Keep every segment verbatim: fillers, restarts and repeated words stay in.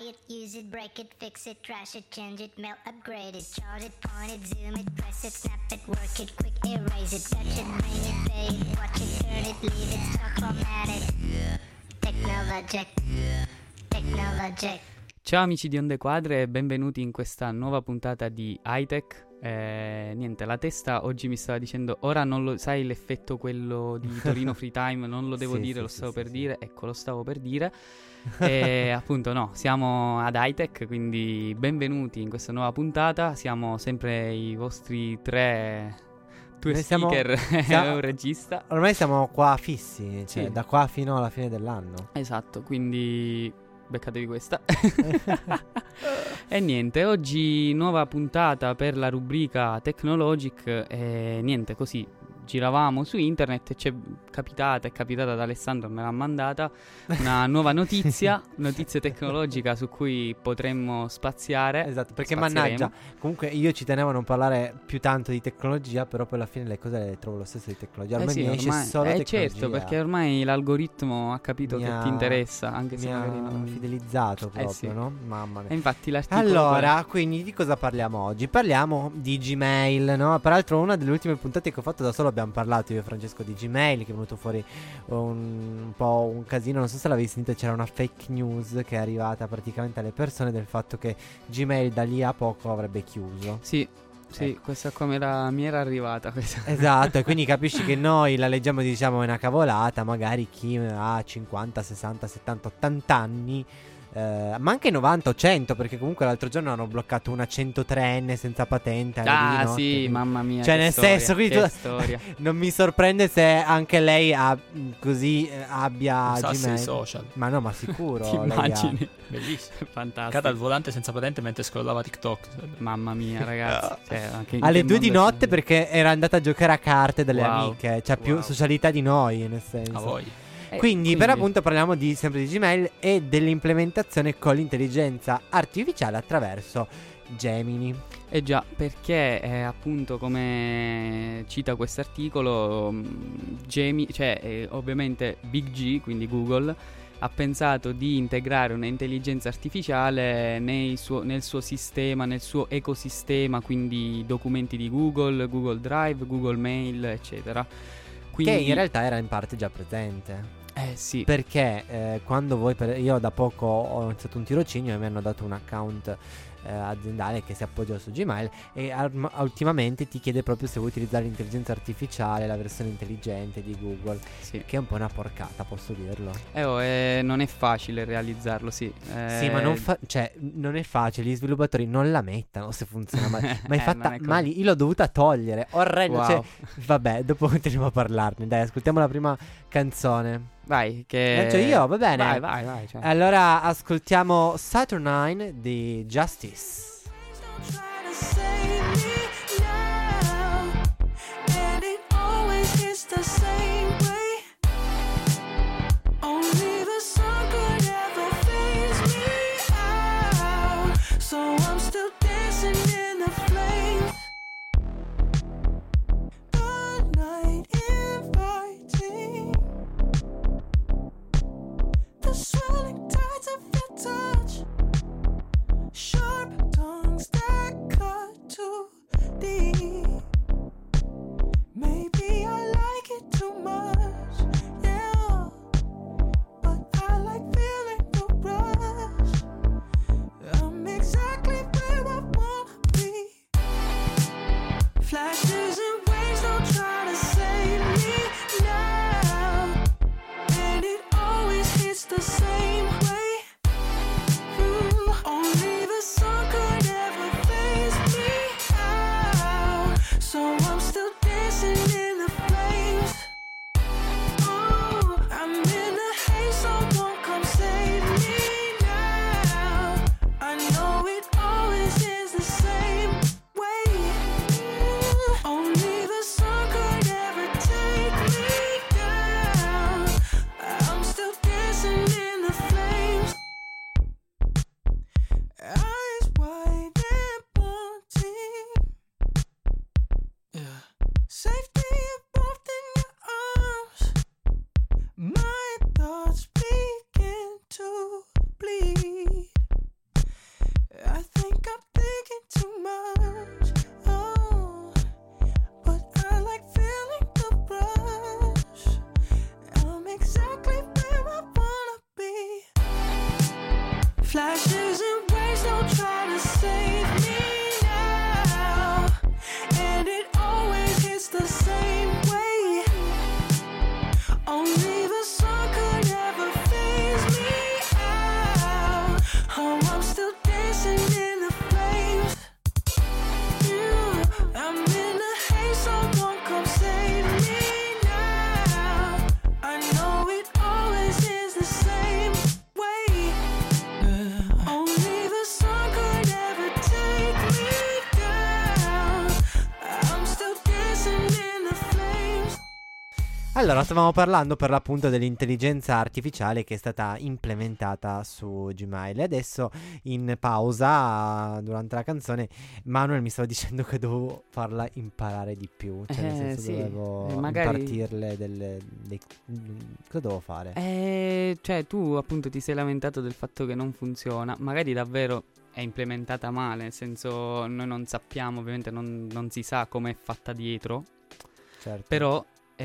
it, use it, break it, fix it, trash it, change it, melt, upgrade it, chart it, point it, zoom it, press it, snap it, work it, quick erase it, touch it, bring it, pay it, watch it, turn it, leave it, stop, format it. Technologic, Technologic. Ciao amici di Onde Quadre e benvenuti in questa nuova puntata di Hightech. Eh, niente, la testa oggi mi stava dicendo ora non lo sai l'effetto quello di Torino Free Time, non lo devo sì, dire, sì, lo sì, stavo sì, per sì. dire, ecco lo stavo per dire. E appunto no, siamo ad Hightech, quindi benvenuti in questa nuova puntata. Siamo sempre i vostri tre due Noi siamo- speaker siamo- e un regista. Ormai siamo qua fissi, cioè Sì. da qua fino alla fine dell'anno. Esatto, quindi beccatevi questa. E niente, oggi nuova puntata per la rubrica Technologic e niente, così giravamo su internet e ci è capitata, è capitata ad Alessandro, me l'ha mandata una nuova notizia, notizia tecnologica su cui potremmo spaziare. Esatto, perché Spazieremo. mannaggia, comunque io ci tenevo a non parlare più tanto di tecnologia, però poi alla fine le cose le trovo lo stesso di tecnologia. Ormai Eh sì, mi esce ormai- solo eh tecnologia. certo, perché ormai l'algoritmo ha capito Mi che ha- ti interessa, anche mi se ha magari non... fidelizzato proprio, Eh sì. no? Mamma mia. E infatti l'articolo... Allora, quindi di cosa parliamo oggi? Parliamo di Gmail, no? Peraltro una delle ultime puntate che ho fatto da solo abbiamo parlato io e Francesco di Gmail, che è venuto fuori un, un po' un casino, non so se l'avevi sentito, c'era una fake news che è arrivata praticamente alle persone del fatto che Gmail da lì a poco avrebbe chiuso. Sì, sì, Ecco. questa qua mi era, mi era arrivata questa. Esatto, e quindi capisci che noi la leggiamo e diciamo è una cavolata, magari chi ha cinquanta, sessanta, settanta, ottanta anni, eh, ma anche novanta o cento, perché comunque l'altro giorno hanno bloccato una centotreenne senza patente alle due di Ah notte, sì, quindi- mamma mia. Cioè che nel storia, senso, quindi che tu- storia. non mi sorprende se anche lei ha, così eh, abbia Usasse Gmail. i social. Ma no, ma sicuro. Ti lei ha- immagini? Bellissimo. Fantastico. Cade al volante senza patente mentre scrollava TikTok. Mamma mia, ragazzi. Cioè, anche in Alle che due di mondo notte siamo? perché era andata a giocare a carte dalle Wow. amiche. C'ha più Wow. socialità di noi, nel senso. A voi. Eh, Quindi, per appunto parliamo di, sempre di Gmail e dell'implementazione con l'intelligenza artificiale attraverso Gemini. Eh già, perché eh, appunto come cita questo articolo, Gemi, cioè eh, ovviamente Big G, quindi Google, ha pensato di integrare un'intelligenza artificiale nei suo- nel suo sistema, nel suo ecosistema, quindi documenti di Google, Google Drive, Google Mail, eccetera. Quindi, Che in realtà era in parte già presente. eh sì, Perché eh, quando voi per- io da poco ho iniziato un tirocinio e mi hanno dato un account eh, aziendale che si appoggia su Gmail e arm- ultimamente ti chiede proprio se vuoi utilizzare l'intelligenza artificiale, la versione intelligente di Google, sì. che è un po' una porcata, posso dirlo. Eh, oh, eh, non è facile realizzarlo, sì. Eh, Sì, ma non, fa- cioè, non è facile, gli sviluppatori non la mettano se funziona male. Ma è Eh, fatta non è così. male, io l'ho dovuta togliere, orrendo. Wow. Cioè, vabbè, dopo continuiamo a parlarne. Dai, ascoltiamo la prima canzone. Vai, che... Lancio io, va bene. Vai, vai, vai. Cioè. Allora ascoltiamo Saturnine di Justice. Try to save me now, and it always hits the same way. Only the sun could ever phase me out, so I'm still dancing in the flames. The night inviting, the swelling tides of your touch. Sharp tongues that cut too deep. Maybe I like it too much, yeah. But I like feeling the rush. I'm exactly where I wanna be. Flashes and waves don't try to save me now, and it always hits the same way. Only the sun could ever phase me out, so I'm still dancing in the flames. Oh, I'm in the haze, someone come save me now. I know it always is the same way. Only the sun could ever take me down. I'm still dancing in the flames. Eyes wide and wanting, yeah. Safety above in your arms. My thoughts begin to bleed. Flashes and waves don't try to save me now, and it always hits the same way. Only the sun could ever phase me out. Oh, I'm still dancing in the flames. Yeah, I'm in a haze, someone come save me now. I know it always is the same way. Yeah. Only the sun could ever take me down. I'm still dancing in the flames. Allora, stavamo parlando per l'appunto dell'intelligenza artificiale che è stata implementata su Gmail. E adesso in pausa, durante la canzone, Manuel mi stava dicendo che dovevo farla imparare di più. Cioè, nel Eh, senso, sì. dovevo Eh, magari- impartirle delle, dei- cosa devo fare? Eh, cioè, tu appunto ti sei lamentato del fatto che non funziona. Magari davvero è implementata male, nel senso noi non sappiamo, ovviamente non, non si sa come è fatta dietro. Certo. Però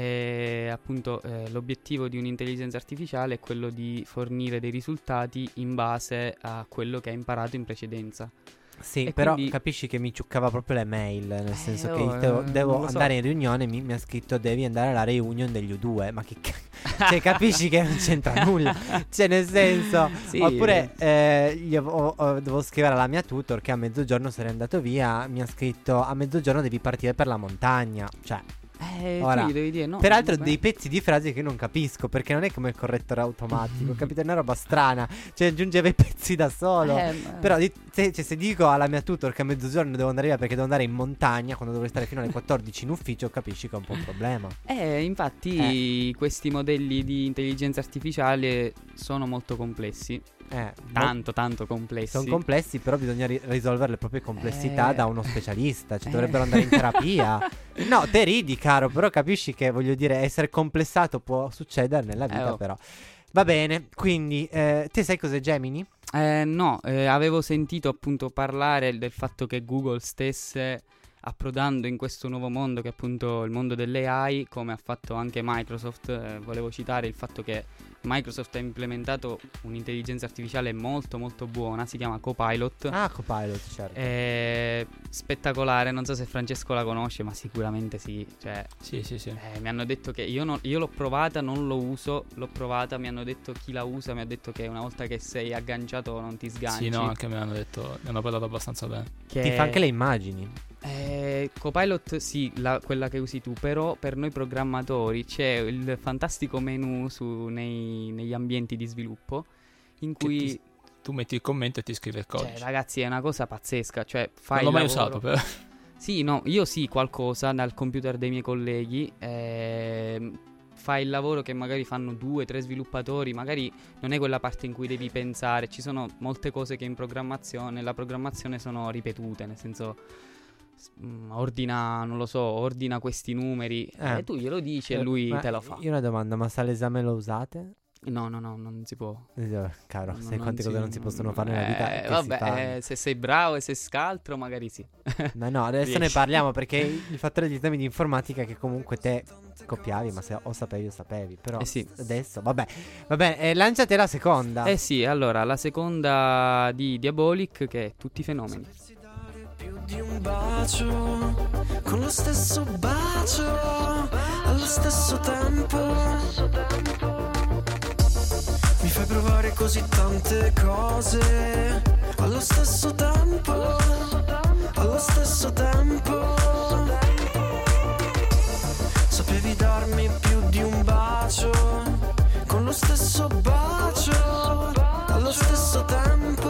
eh, appunto eh, l'obiettivo di un'intelligenza artificiale è quello di fornire dei risultati in base a quello che ha imparato in precedenza. Sì, E però quindi- capisci che mi ciuccava proprio le mail, nel senso che oh, devo, eh, devo non lo so. andare in riunione, mi, mi ha scritto devi andare alla reunion degli U due, ma che cazzo, cioè capisci che non c'entra nulla, cioè nel senso, Sì. oppure eh, gli avevo- ho- devo scrivere alla mia tutor che a mezzogiorno sarei andato via, mi ha scritto a mezzogiorno devi partire per la montagna, cioè Eh, Ora, tu gli devi dire no. peraltro beh. dei pezzi di frasi che non capisco, perché non è come il correttore automatico, capito? È una roba strana, cioè aggiungeva i pezzi da solo. Eh, ma- Però di- se, cioè, se dico alla mia tutor che a mezzogiorno devo andare via perché devo andare in montagna quando dovrei stare fino alle quattordici in ufficio, capisci che è un po' un problema. Eh, infatti questi modelli di intelligenza artificiale sono molto complessi, Eh, tanto tanto complessi. sono complessi, però bisogna ri- risolvere le proprie complessità Eh. da uno specialista, cioè Eh. dovrebbero andare in terapia. No, te ridi, caro, però capisci che voglio dire, essere complessato può succedere nella vita, Eh, oh. però. Va bene, quindi eh, te sai cos'è Gemini? Eh, no, eh, avevo sentito appunto parlare del fatto che Google stesse approdando in questo nuovo mondo che è appunto il mondo dell'A I, come ha fatto anche Microsoft. Eh, volevo citare il fatto che Microsoft ha implementato un'intelligenza artificiale molto molto buona, si chiama Copilot. Ah, Copilot, certo. È spettacolare, non so se Francesco la conosce, ma sicuramente sì. Cioè, Sì, sì, sì. eh, mi hanno detto che io, non- io l'ho provata, non lo uso, l'ho provata, mi hanno detto chi la usa, mi ha detto che una volta che sei agganciato non ti sganci. Sì, no, anche me l'hanno detto, mi hanno parlato abbastanza bene. che Ti fa anche le immagini. eh, Copilot sì, la- quella che usi tu, però per noi programmatori c'è il fantastico menu su, nei- negli ambienti di sviluppo in Che cui, ti- Tu metti il commento e ti scrive il cioè, codice. ragazzi, è una cosa pazzesca, cioè fai non l'ho il mai lavoro- usato, però. Sì, no, io sì, qualcosa dal computer dei miei colleghi. ehm, fai il lavoro che magari fanno due, tre sviluppatori. Magari non è quella parte in cui devi pensare. Ci sono molte cose che in programmazione, la programmazione sono ripetute. Nel senso, s- mm, ordina, non lo so, ordina questi numeri. Eh. E tu glielo dici e Eh, lui ma te lo fa. Io ho una domanda, ma se all'esame lo usate? No, no, no, non si può. Eh, Caro, Non- sai non quante si- cose non si possono fare nella vita? Eh, che si vabbè, fanno? eh, se sei bravo e se scaltro, magari sì. Ma no, adesso ne riesci. parliamo perché il fattore degli esami di informatica è che comunque te copiavi, ma se o sapevi o sapevi. Però Eh sì. adesso, vabbè, vabbè, eh, lanciate la seconda. Eh sì, allora, la seconda di Diabolic, che è Tutti i fenomeni. Più di un bacio, con lo stesso bacio, allo stesso tempo. Mi fai provare così tante cose, allo stesso tempo, allo stesso tempo. Sapevi darmi più di un bacio, con lo stesso bacio, allo stesso tempo.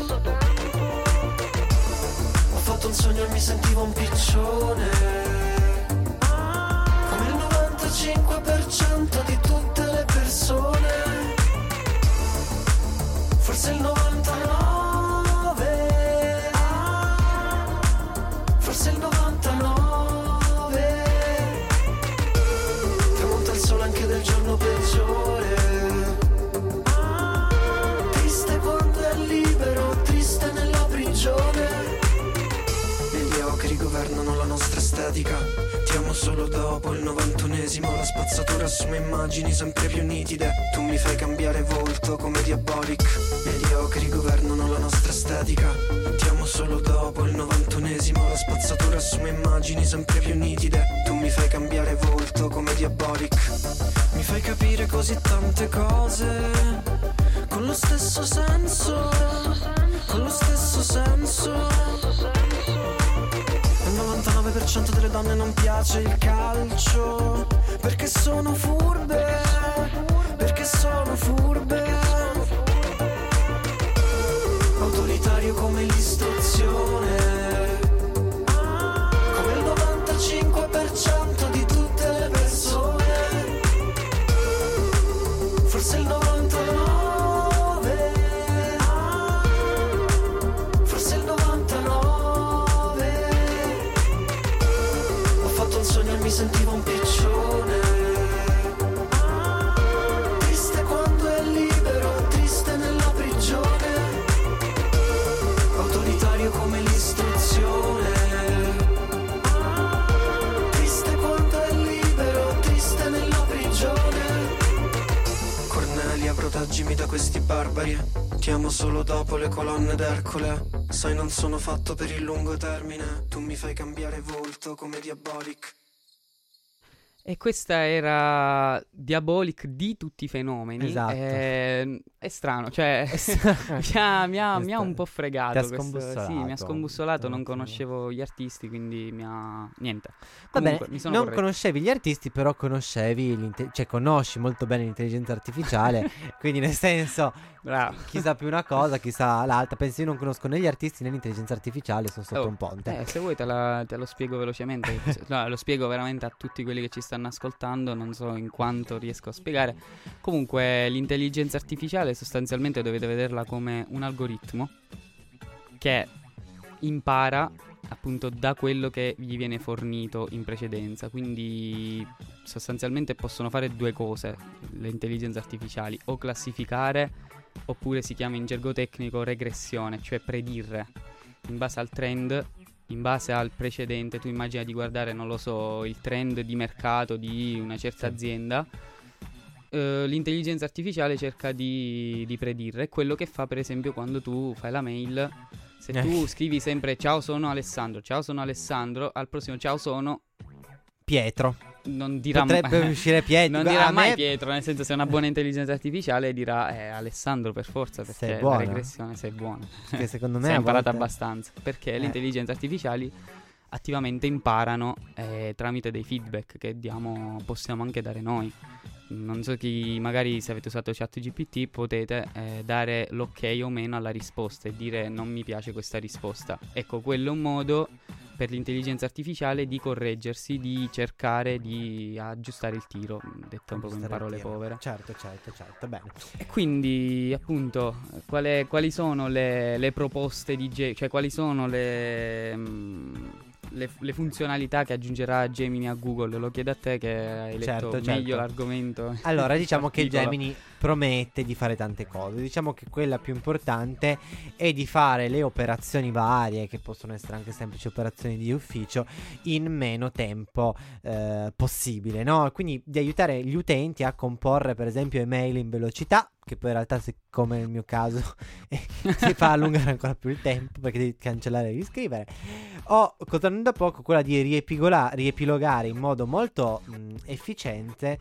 Ho fatto un sogno e mi sentivo un piccione, come il novantacinque per cento di tutte le persone. Forse il novantanove, forse il novantanove. Tramonta il sole anche del giorno peggiore. Triste quando è libero, triste nella prigione. Mediocri governano la nostra estetica. Ti amo solo dopo il novantunesimo. La spazzatura assume immagini sempre più nitide. Tu mi fai cambiare volto come Diabolic. Mediocri governano estetica. Ti amo solo dopo il novantunesimo. La spazzatura assume immagini sempre più nitide. Tu mi fai cambiare volto come Diabolic. Mi fai capire così tante cose con lo stesso senso, con lo stesso senso. Al novantanove per cento delle donne non piace il calcio perché sono furbe, perché sono furbe. Autoritario come l'istruzione, come il novantacinque per cento di tutte le persone. Forse il novantanove, forse il novantanove. Ho fatto un sogno e mi sentivo un piccione, triste quando è libero, triste nella prigione. Autoritario come l'istruzione, triste quando è libero, triste nella prigione. Cornelia, proteggimi da questi barbari. Ti amo solo dopo le colonne d'Ercole. Sai, non sono fatto per il lungo termine. Tu mi fai cambiare volto come Diabolic. E questa era Diabolic di tutti i fenomeni. Esatto. Eh, è strano, cioè mi, ha, mi, ha, mi ha un po' fregato. Ti ha questo- scombussolato. Sì, mi ha scombussolato, non Un attimo. conoscevo gli artisti, quindi mi ha... niente. Va bene, Comunque, mi sono non corretto. conoscevi gli artisti, però conoscevi l'inte- cioè conosci molto bene l'intelligenza artificiale, quindi nel senso Bravo. chi sa più una cosa, chi sa l'altra. Penso io non conosco né gli artisti né l'intelligenza artificiale, sono sotto Oh, un ponte. Eh, se vuoi te, la- te lo spiego velocemente. Se- no, lo spiego veramente a tutti quelli che ci stanno ascoltando. Non so in quanto riesco a spiegare. Comunque, l'intelligenza artificiale sostanzialmente dovete vederla come un algoritmo che impara appunto da quello che gli viene fornito in precedenza. Quindi sostanzialmente possono fare due cose le intelligenze artificiali: o classificare, oppure si chiama in gergo tecnico regressione, cioè predire in base al trend, in base al precedente. Tu immagina di guardare, non lo so, il trend di mercato di una certa azienda. Eh, l'intelligenza artificiale cerca di, di predire. È quello che fa per esempio quando tu fai la mail. Se tu scrivi sempre ciao sono Alessandro, ciao sono Alessandro, al prossimo ciao sono Pietro. non dirà, Potrebbe ma- uscire Pietro. non dirà A mai me- Pietro, nel senso, se è una buona intelligenza artificiale dirà eh, Alessandro per forza, Sei perché la buono. regressione sei buono. Che secondo me Si è a imparato volte- abbastanza, perché Eh. le intelligenze artificiali attivamente imparano eh, tramite dei feedback che diamo, possiamo anche dare noi. Non so chi, magari se avete usato ChatGPT potete eh, dare l'ok o meno alla risposta e dire non mi piace questa risposta. Ecco, quello è un modo per l'intelligenza artificiale di correggersi, di cercare di aggiustare il tiro, detto proprio in Stare parole tiro. povere. Certo, certo, certo, bene. E quindi, appunto, qual è- quali sono le, le proposte di Gemini? Cioè, quali sono le, mm, le, le funzionalità che aggiungerà Gemini a Google? Lo chiedo a te che hai letto Certo, meglio certo. l'argomento. Allora, diciamo che Articolo. Gemini promette di fare tante cose. Diciamo che quella più importante è di fare le operazioni varie, che possono essere anche semplici operazioni di ufficio, in meno tempo eh, possibile, no? Quindi di aiutare gli utenti a comporre, per esempio, email in velocità, che poi in realtà, se, come nel mio caso, si fa allungare ancora più il tempo perché devi cancellare e riscrivere. O, cosa non da poco, quella di riepigola- riepilogare in modo molto mh, efficiente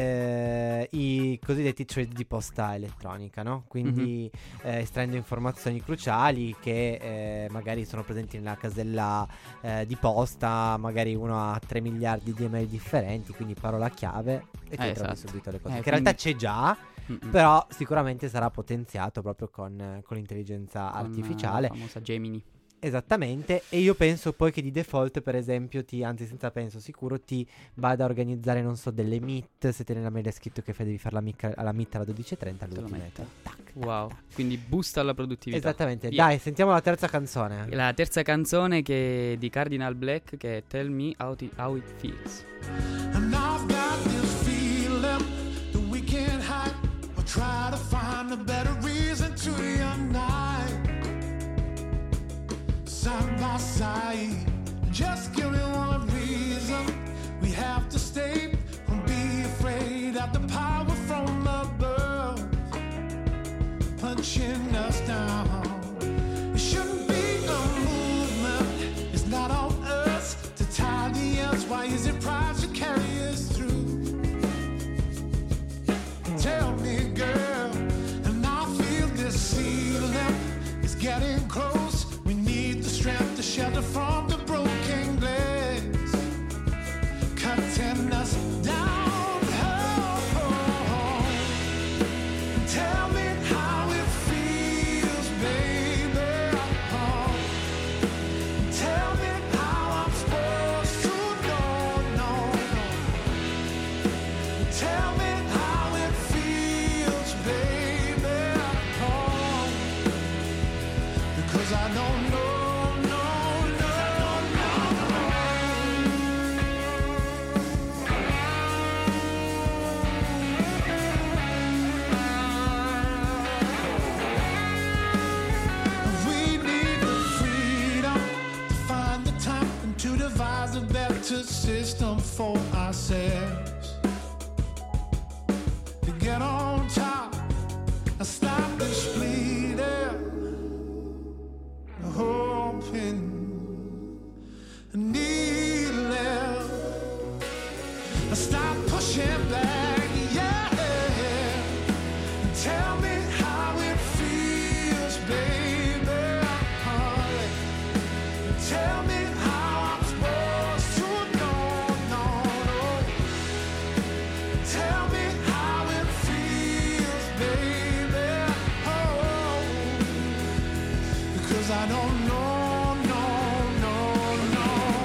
eh, i cosiddetti thread di posta elettronica, no? Quindi eh, estraendo informazioni cruciali che eh, magari sono presenti nella casella eh, di posta. Magari uno ha tre miliardi di email differenti, quindi parola chiave e tu Eh, trovi esatto. subito le cose. Eh, che in realtà quindi- c'è già, Mm-mm. però sicuramente sarà potenziato proprio con, con l'intelligenza Con, eh, artificiale. la famosa Gemini. Esattamente. E io penso poi che di default, per esempio, ti, anzi senza penso sicuro, ti vada a organizzare, non so, delle meet. Se te nella mail è scritto che fai devi fare la mica- alla meet alle dodici e trenta, Te lui lo ti mette. mette. Tac, tac, Wow. tac. Quindi boosta alla produttività. Esattamente. Via. Dai, sentiamo la terza canzone. La terza canzone che è di Cardinal Black, che è Tell Me How It, How It Feels. And I've got this feeling that we can't hide or try to find a better reason to unite. Side by side, just give me one reason. We have to stay and be afraid of the power from above punching us down. getting close. We need the strength to shelter from the broken glass, cutting us down. Oh, tell me how it feels, baby. Oh, tell me how I'm supposed to know, no, no. Tell me how it feels, baby. Oh, because I don't know. A better system for ourselves to get on top and stop this bleeding, hoping needling, stop pushing back, yeah. Tell me how it feels, baby. Tell me how I'm supposed to know, no, no. Tell me how it feels, baby. Oh, because I don't know, no, no, no.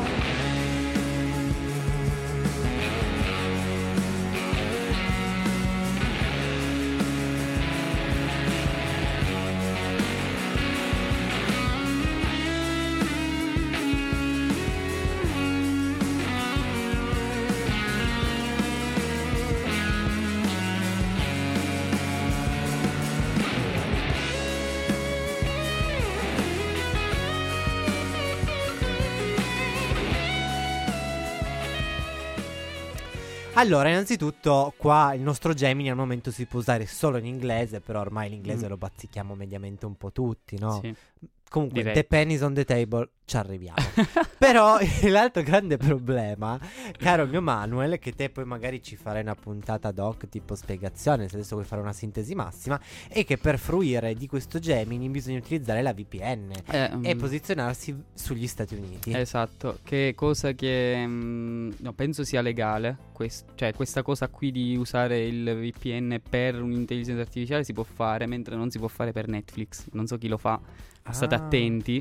Allora, innanzitutto qua il nostro Gemini al momento si può usare solo in inglese, però ormai l'inglese Mm. lo bazzichiamo mediamente un po' tutti, no? Sì. Comunque, Direi. the pennies on the table, ci arriviamo. Però l'altro grande problema, caro mio Manuel, è che te poi magari ci farai una puntata doc tipo spiegazione, se adesso vuoi fare una sintesi massima, è che per fruire di questo Gemini bisogna utilizzare la V P N Eh, e mm, posizionarsi sugli Stati Uniti. Esatto, che cosa che mm, no, penso sia legale, quest- cioè questa cosa qui di usare il V P N per un'intelligenza artificiale si può fare, mentre non si può fare per Netflix. Non so chi lo fa, state Ah. attenti.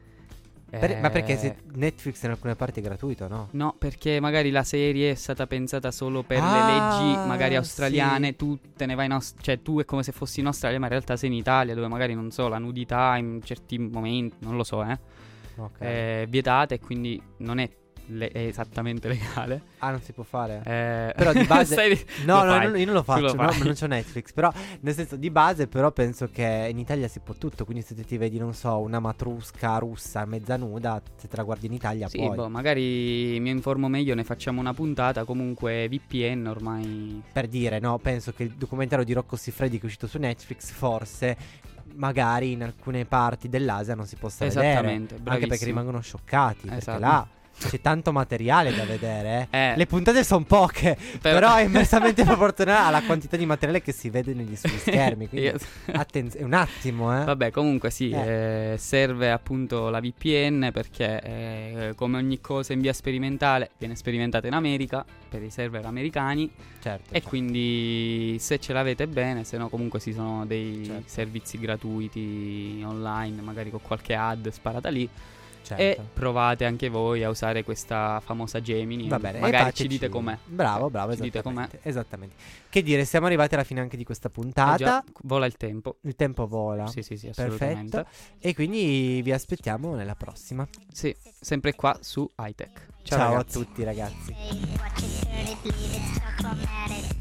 Per- ma perché Eh, se Netflix in alcune parti è gratuito, no? No, perché magari la serie è stata pensata solo per Ah, le leggi magari australiane, sì. tu te ne vai in Aus- cioè tu è come se fossi in Australia, ma in realtà sei in Italia, dove magari non so, la nudità in certi momenti, non lo so, eh, Ok. è vietata e quindi non è, le- è esattamente legale. Ah, non si può fare? Eh, Però di base stai- No, lo no, fai. non- io non lo Tu lo faccio, no, fai. non c'ho Netflix. Però, nel senso, di base, però penso che in Italia si può tutto. Quindi se te ti vedi, non so, una matrusca russa mezza nuda, se te la guardi in Italia, Sì, puoi. boh, magari mi informo meglio, ne facciamo una puntata. Comunque V P N ormai. Per dire, no, penso che il documentario di Rocco Siffredi che è uscito su Netflix, forse, magari in alcune parti dell'Asia non si possa vedere. Esattamente, Anche bravissimo. perché rimangono scioccati. Perché Esatto. là c'è tanto materiale da vedere. eh. Eh. Le puntate sono poche, Però- però è inversamente proporzionale alla quantità di materiale che si vede negli sugli schermi. Quindi Io- attenzione, un attimo, eh. Vabbè, comunque sì, Eh. eh, serve appunto la V P N perché eh, come ogni cosa in via sperimentale viene sperimentata in America per i server americani Certo. e certo. quindi se ce l'avete bene, se no comunque ci sono dei Certo. servizi gratuiti online, magari con qualche ad sparata lì. Certo. E provate anche voi a usare questa famosa Gemini. Va bene, e magari ci fateci- dite com'è. Bravo, bravo, Ci dite com'è. esattamente, esattamente. Che dire, siamo arrivati alla fine anche di questa Eh puntata. già, vola il tempo. Il tempo vola. Sì, sì, sì, assolutamente. Perfetto. E quindi vi aspettiamo nella prossima. Sì, sempre qua su iTech. Ciao, Ciao, ragazzi. a tutti, ragazzi. Watch it, turn it, leave it, stuck, format it.